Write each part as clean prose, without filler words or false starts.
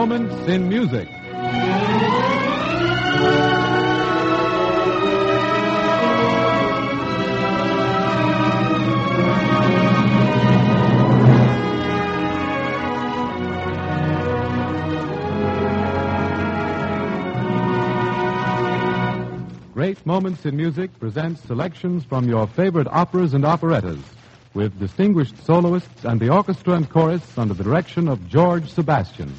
Moments in Music. Great Moments in Music presents selections from your favorite operas and operettas with distinguished soloists and the orchestra and chorus under the direction of George Sebastian.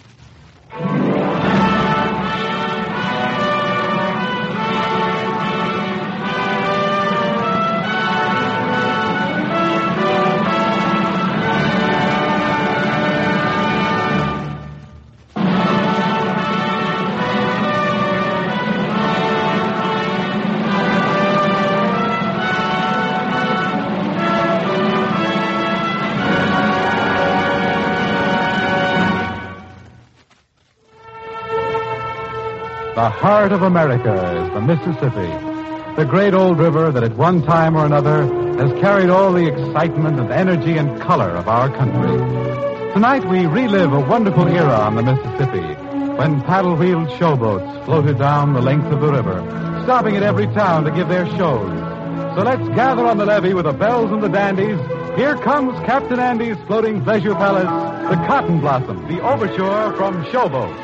The heart of America is the Mississippi, the great old river that at one time or another has carried all the excitement and energy and color of our country. Tonight we relive a wonderful era on the Mississippi when paddle-wheeled showboats floated down the length of the river, stopping at every town to give their shows. So let's gather on the levee with the bells and the dandies. Here comes Captain Andy's floating pleasure palace, the Cotton Blossom, the overture from Showboat.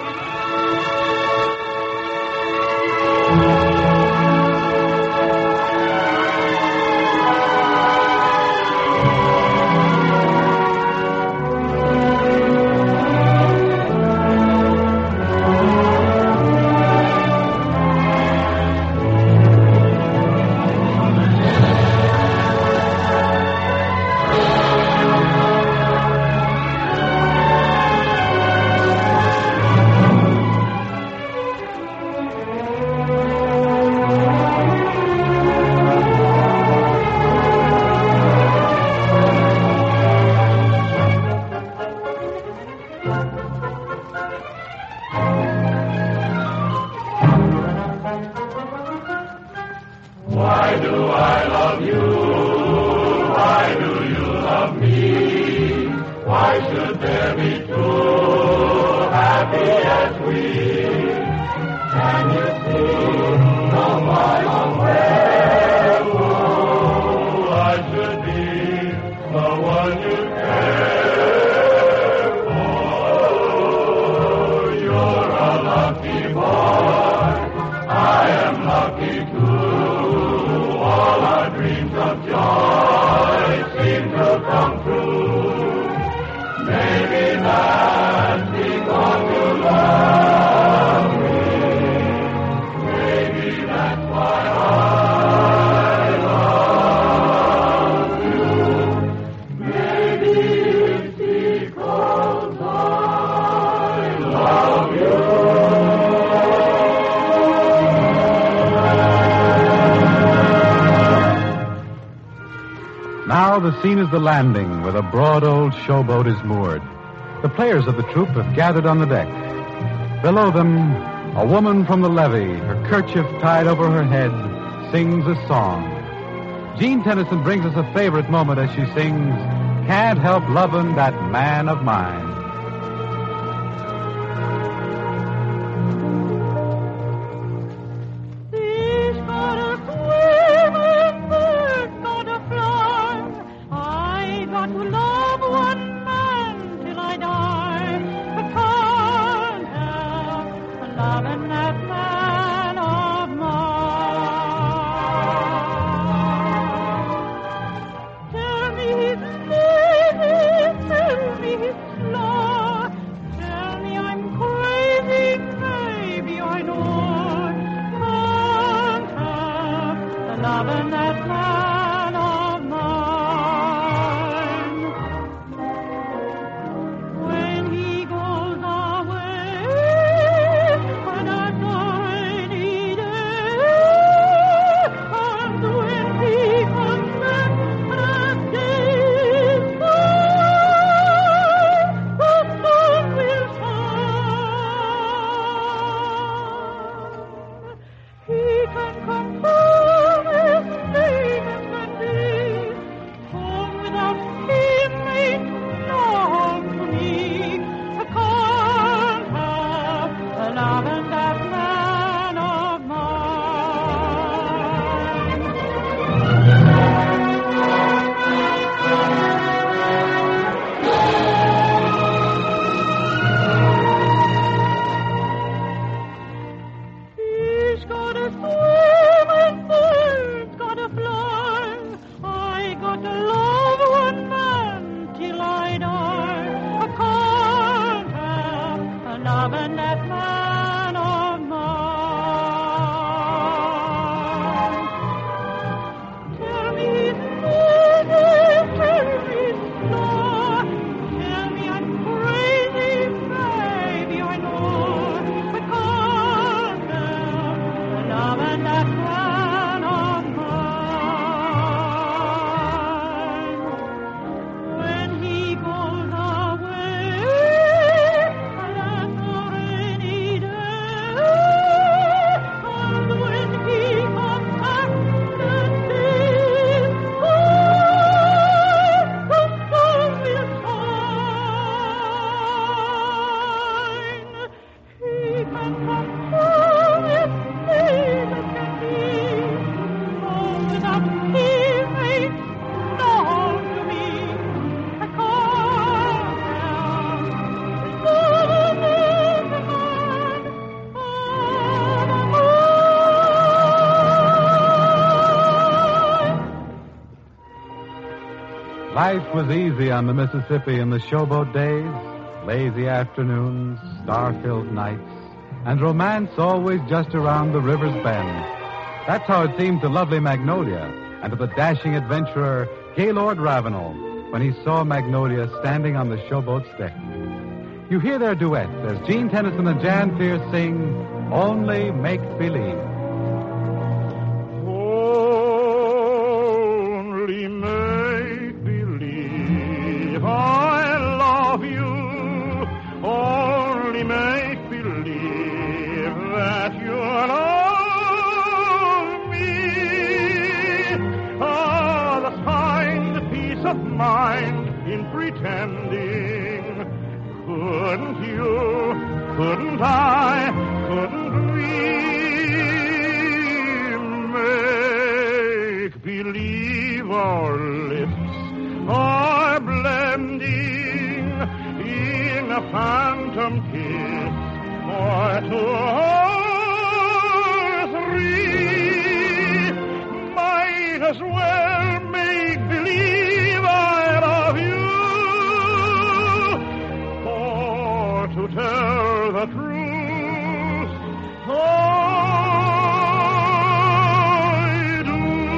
Why do I love you? Why do you love me? Why should there be two happy as we? Can you see the mile away? Oh, I should be the one you care for. You're a lucky boy. I am lucky too. All our dreams of joy seem to come true. Maybe that's because you love me. Maybe that's why I love you. Maybe it's because I love you. Now the scene is the landing where the broad old showboat is moored. The players of the troupe have gathered on the deck. Below them, a woman from the levee, her kerchief tied over her head, sings a song. Jean Tennyson brings us a favorite moment as she sings, "Can't Help Lovin' That Man of Mine." Tell me his loving that man of mine. Tell me he's moving, tell me he's slow, tell me I'm crazy, baby, I know. But calm down, loving that man of mine. When he goes away, that's a rainy day, and when he comes back, the days the sun will shine. He can come home if Jesus can be, oh, without fear makes no to me. I call down the man of mine. Life was easy on the Mississippi in the showboat days. Lazy afternoons, star-filled nights, and romance always just around the river's bend. That's how it seemed to lovely Magnolia and to the dashing adventurer Gaylord Ravenel when he saw Magnolia standing on the showboat's deck. You hear their duet as Gene Tennyson and Jan Pierce sing Only Make Believe. Only make believe I love you. Only make believe that you love me. Ah, let's find peace of mind in pretending. Couldn't you, couldn't I, couldn't we make believe our lips are blending in a phantom kiss or two or three? Might as well make believe I love you. To tell the truth, I do.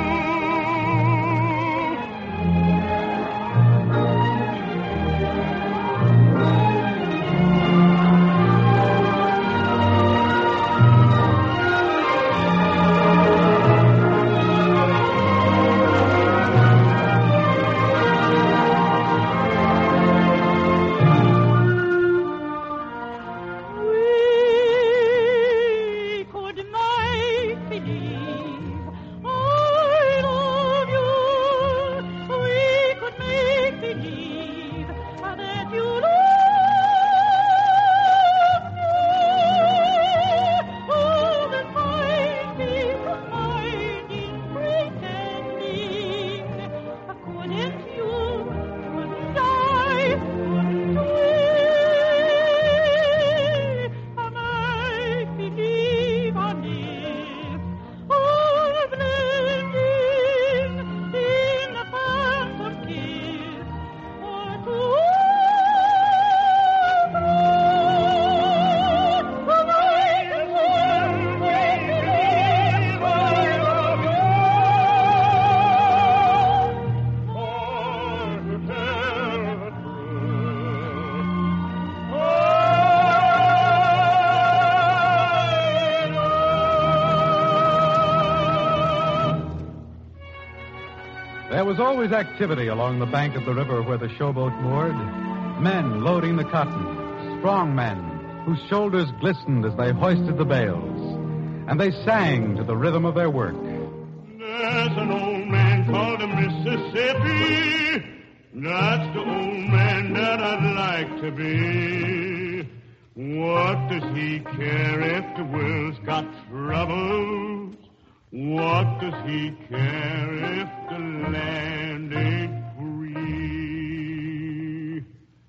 There was always activity along the bank of the river where the showboat moored. Men loading the cotton, strong men whose shoulders glistened as they hoisted the bales. And they sang to the rhythm of their work. There's an old man called the Mississippi. That's the old man that I'd like to be. What does he care if the world's got troubles? What does he care if the land ain't free?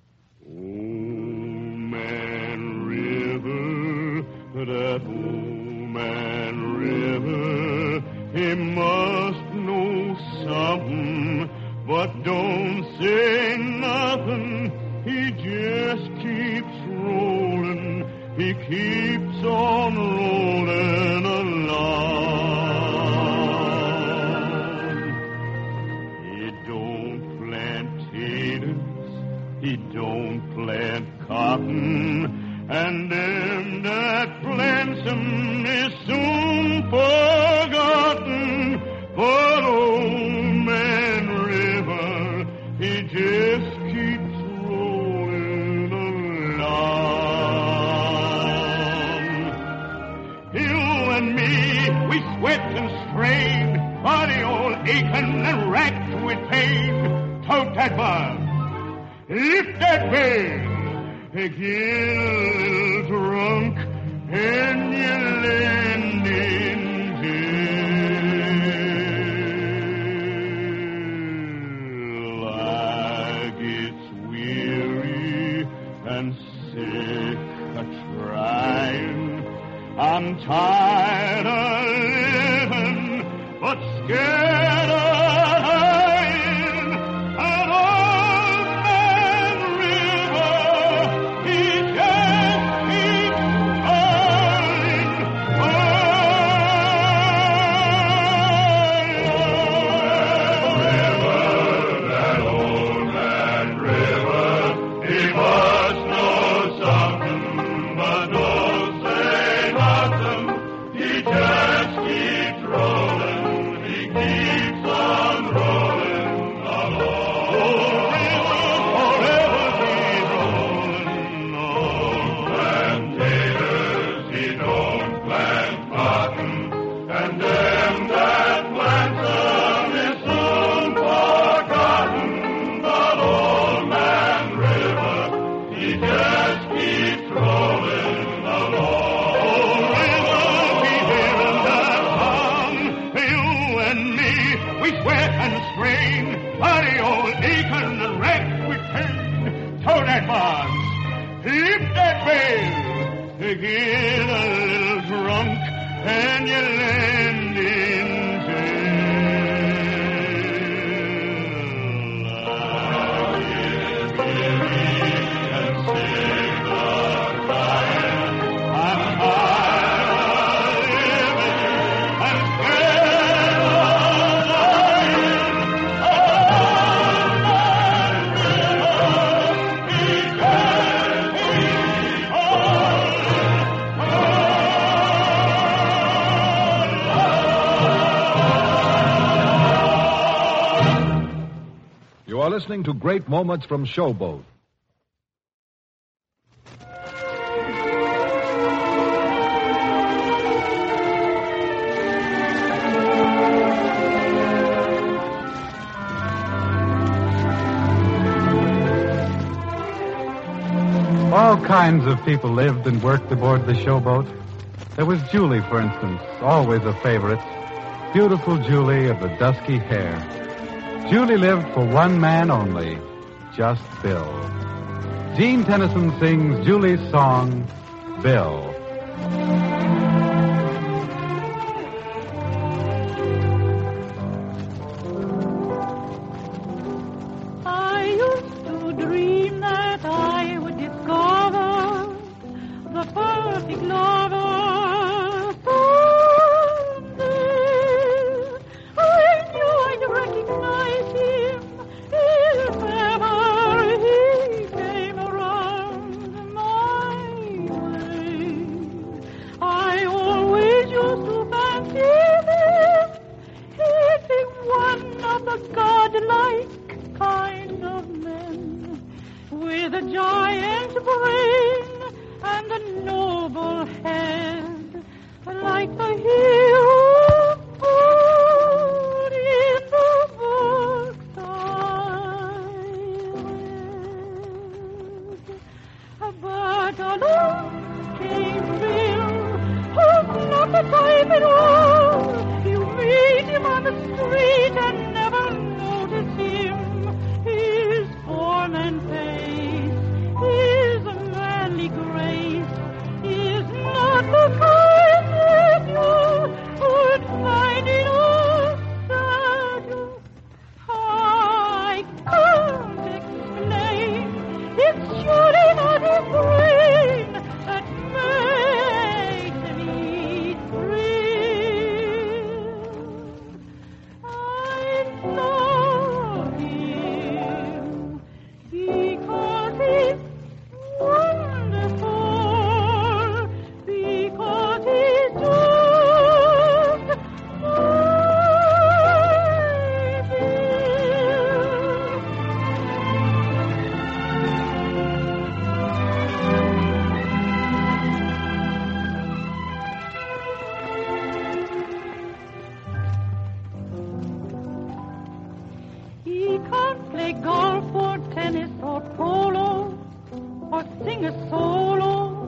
Old Man River, that old man River, he must know something, but don't say nothing. He just keeps rolling he keeps on rolling along. He don't plant potatoes, he don't plant cotton, and them that plants 'em is soon forgotten. But old man River, he just keeps rolling along. You and me, we sweat and strain, body all aching and racked with pain. Tote that bar, lift that veil, get a little drunk, and you land in jail. I get weary and sick of trying. I'm tired of living, but scared of dying. And old man River, he just keeps calling. That old man River, he must know something, but don't say nothing. He just keeps rolling. He keeps on rolling along. Forever he's rolling on. Plantators, he don't plant cotton, and them that plants 'em is soon forgotten. But old man River, he just keeps rolling along. River, we hearing that song. You and me, we sweat and strain, body all aching and racked with pain. Tow that box, lift that veil, get a little drunk, and you land in jail. I get weary and sick of dying. I'm tired of living and scared of dying. You are listening to Great Moments from Showboat. All kinds of people lived and worked aboard the showboat. There was Julie, for instance, always a favorite. Beautiful Julie of the dusky hair. Julie lived for one man only, just Bill. Gene Tennyson sings Julie's song, Bill. I used to dream that I would discover the perfect lover someday. I knew I'd recognize him if ever he came around my way. I always used to fancy him, he'd be one of the godlike kind of men, with a giant brain and a noble head, like the hero put in the books I read. But along came Bill, who's not the type at all. You meet him on the street and never notice him. His form and face, his manly grace, is not the kind that you would find in a saddle. I can't explain, it's surely not his brain that is so low.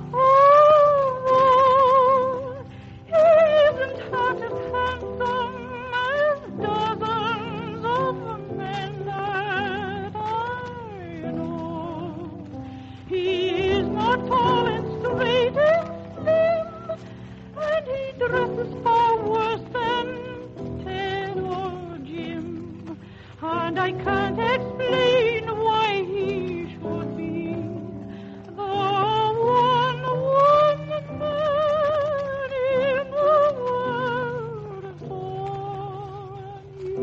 Oh, he isn't half as handsome as dozens of men that I know. He is not tall and straight and slim, and he dresses far worse than Ted or Jim. And I can't explain why he should be the one man in the world for me.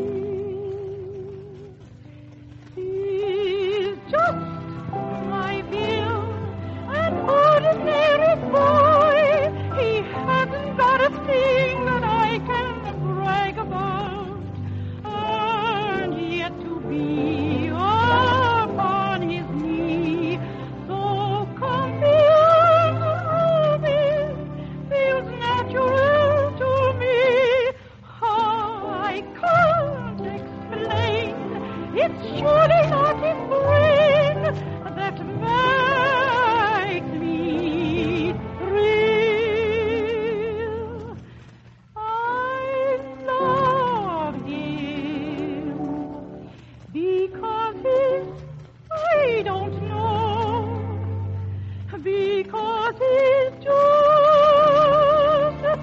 He's just my Bill, an ordinary boy. He hasn't got a thing that I can brag about. And yet to be upon his knee, so comfy and roomy, feels natural to me. I can't explain. It's surely not his brain that makes me thrill. I love him because he's, I don't know, because he's just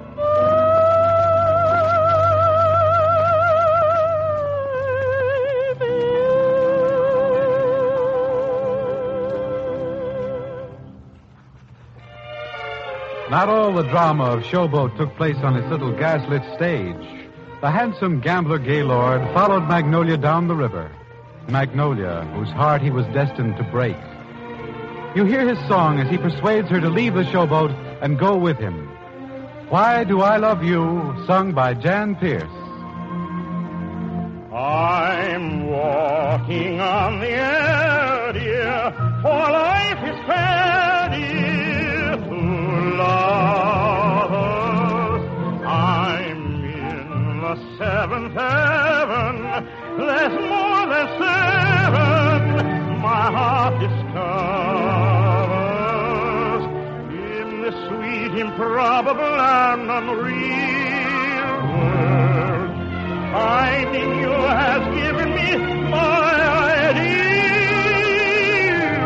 Not all the drama of Showboat took place on his little gaslit stage. The handsome gambler Gaylord followed Magnolia down the river. Magnolia, whose heart he was destined to break. You hear his song as he persuades her to leave the showboat and go with him. Why Do I Love You, sung by Jan Pierce. I'm walking on the air, dear, for life is fair, dear, to lovers. I'm in the seventh heaven, there's more than seven, my heart discovers. In the sweet, improbable, and unreal world, finding you has given me my ideal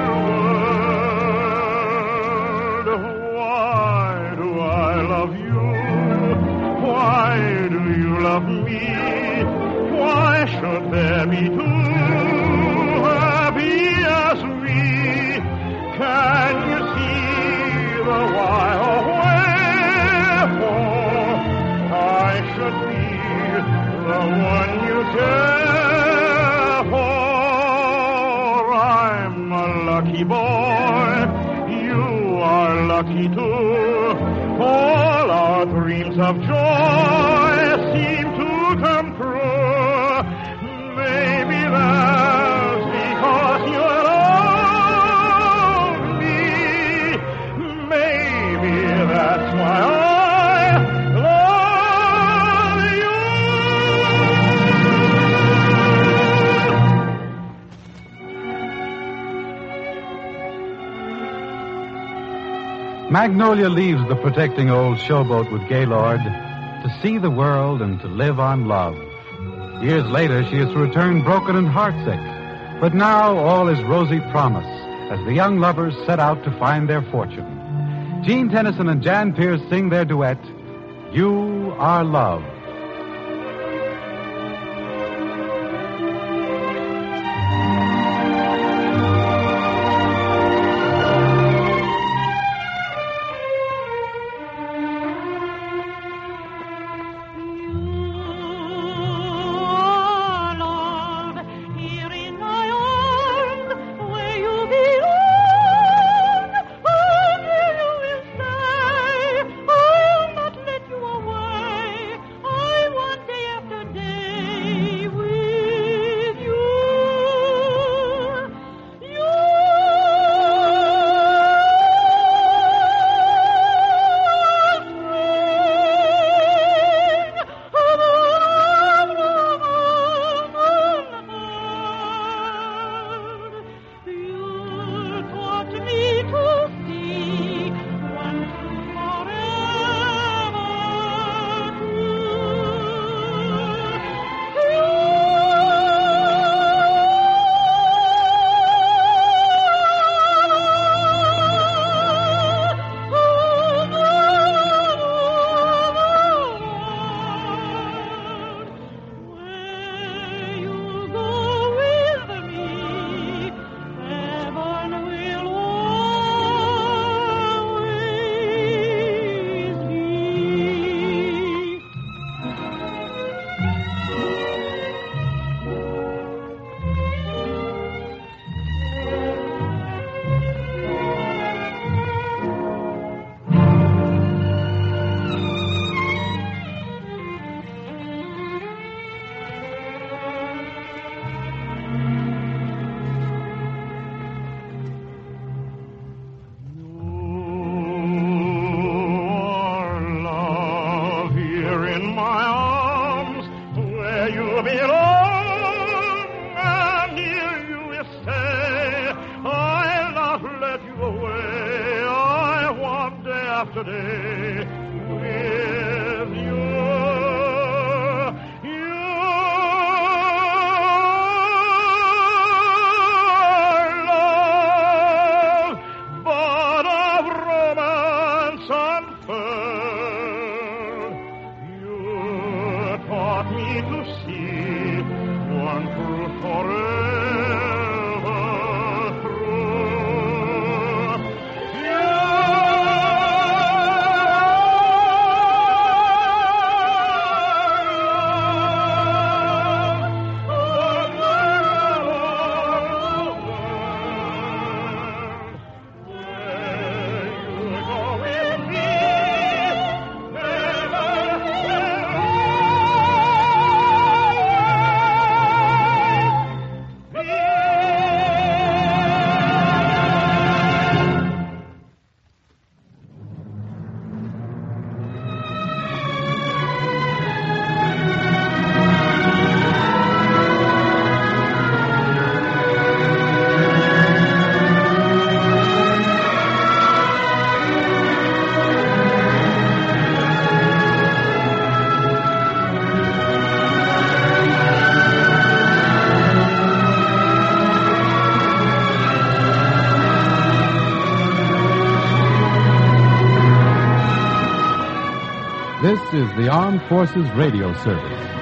world. Why do I love you? Why do you love me? Why should there be two happy as we? Can you see the why or wherefore I should be the one you care for? I'm a lucky boy, you are lucky too. All our dreams of joy seem to come true. Maybe that's because you're lonely. Maybe that's why I love you. Magnolia leaves the protecting old showboat with Gaylord to see the world and to live on love. Years later, she is to return broken and heartsick. But now all is rosy promise as the young lovers set out to find their fortune. Gene Tennyson and Jan Pierce sing their duet, You Are Love. after day with your love, but of romance unfurled. You taught me to see one truth forever through. This is the Armed Forces Radio Service.